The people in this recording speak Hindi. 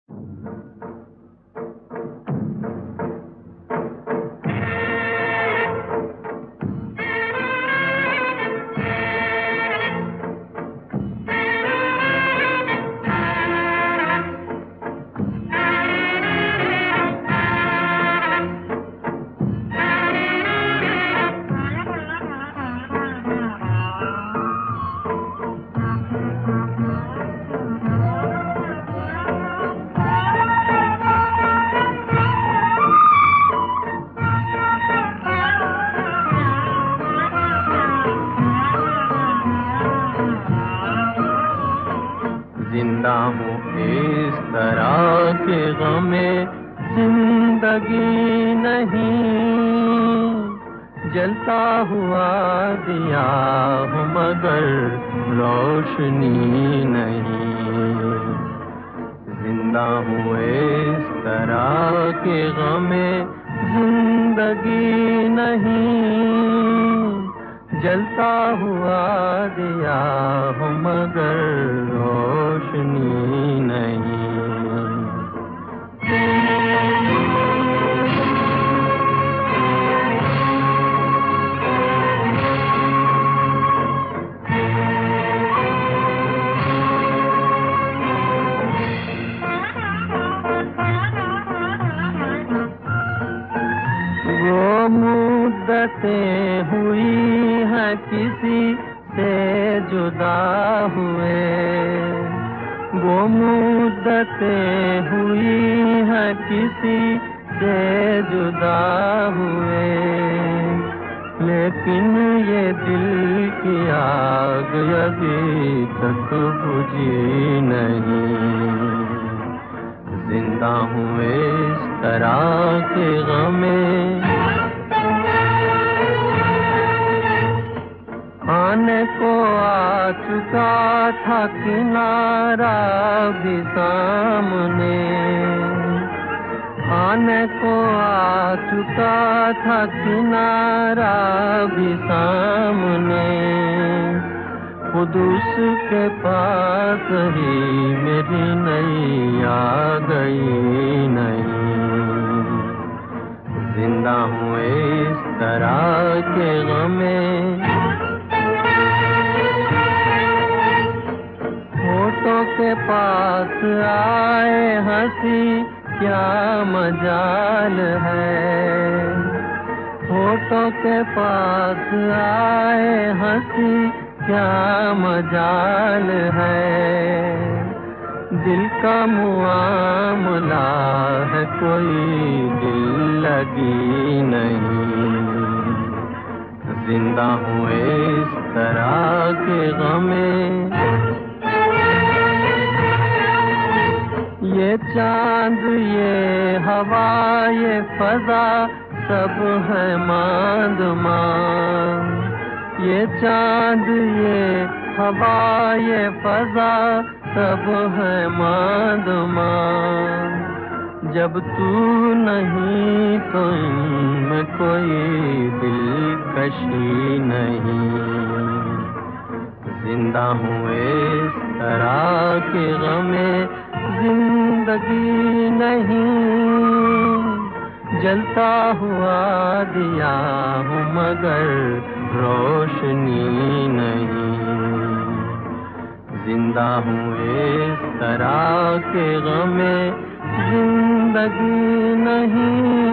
जिंदा हूँ इस तरह के गमे जिंदगी नहीं, जलता हुआ दिया हूँ मगर रोशनी नहीं। जिंदा हूँ इस तरह के गमे जिंदगी नहीं, जलता हुआ दिया हूँ मगर रोशनी नहीं। वो मुद्दतें हुई हैं किसी से जुदा हुए, वो मुद्दतें हुई हैं किसी से जुदा हुए, लेकिन ये दिल की आग अभी तक बुझी नहीं। जिंदा हूँ इस तरह के गमे, आने को आ चुका था किनारा भी सामने, आने को आ चुका था किनारा भी सामने, खुद उसके पास ही मेरी नैया गई नहीं। जिंदा हूँ इस तरह के गमे, होठों के पास आए हंसी क्या मजाल है, होठों के पास आए हंसी क्या मजाल है, दिल का मुआमला है कोई दिल लगी नहीं। जिंदा हूँ इस तरह के गमे, ये चांद ये हवा ये फजा सब है मांद मांद, ये चांद ये हवा ये फजा सब है मांद मांद, जब तू नहीं तो इनमें कोई दिलकशी नहीं। जिंदा हूँ इस तरह के गमे जिंदगी नहीं, जलता हुआ दिया हूँ मगर रोशनी नहीं। जिंदा हूँ इस तरह के गमे जिंदगी नहीं।